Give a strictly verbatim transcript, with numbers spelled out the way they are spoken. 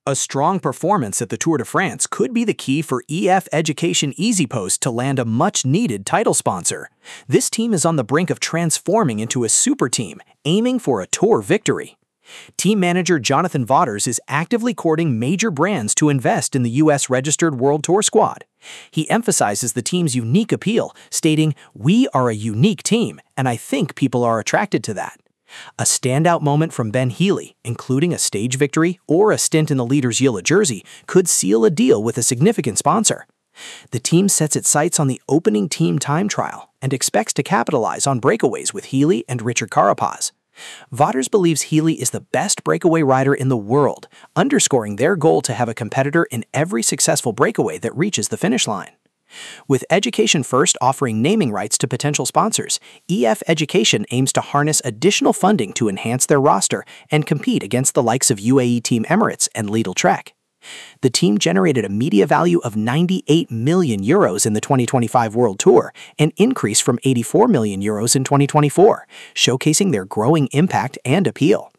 A strong performance at the Tour de France could be the key for E F Education EasyPost to land a much-needed title sponsor. This team is on the brink of transforming into a super team, aiming for a Tour victory. Team manager Jonathan Vaughters is actively courting major brands to invest in the U S-registered World Tour squad. He emphasizes the team's unique appeal, stating, "We are a unique team, and I think people are attracted to that." A standout moment from Ben Healy, including a stage victory or a stint in the leader's yellow jersey, could seal a deal with a significant sponsor. The team sets its sights on the opening team time trial and expects to capitalize on breakaways with Healy and Richard Carapaz. Vaughters believes Healy is the best breakaway rider in the world, underscoring their goal to have a competitor in every successful breakaway that reaches the finish line. With Education First offering naming rights to potential sponsors, E F Education aims to harness additional funding to enhance their roster and compete against the likes of U A E Team Emirates and Lidl Trek. The team generated a media value of ninety-eight million euros in the twenty twenty-five World Tour, an increase from eighty-four million euros in twenty twenty-four, showcasing their growing impact and appeal.